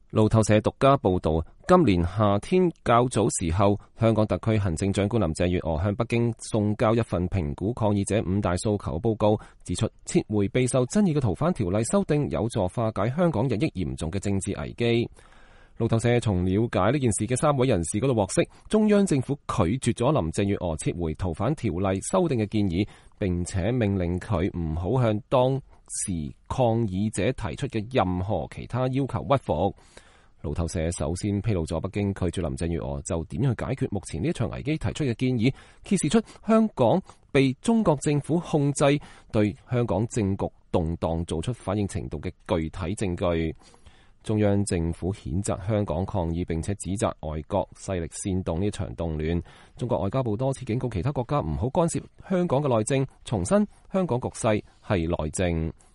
路透社獨家報道，今年夏天較早時候，香港特區行政長官林鄭月娥向北京送交一份評估抗議者五大訴求報告，指出撤回備受爭議嘅逃犯條例修訂有助化解香港日益嚴重嘅政治危機。路透社從了解呢件事嘅3位人士嗰度獲悉，中央政府拒絕咗林鄭月娥撤回逃犯條例修訂嘅建議，並且命令佢唔好向當時抗議者提出嘅任何其他要求屈服。路透社首先披露咗北京拒絕林鄭月娥就點樣去解決目前呢一場危機提出嘅建議，揭示出香港被中國政府控制，對香港政局動盪做出反應程度嘅具體證據。中央政府譴責香港抗議，並且指責外國勢力煽動呢場動亂。中國外交部多次警告其他國家唔好干涉香港嘅內政，重申香港局勢係內政。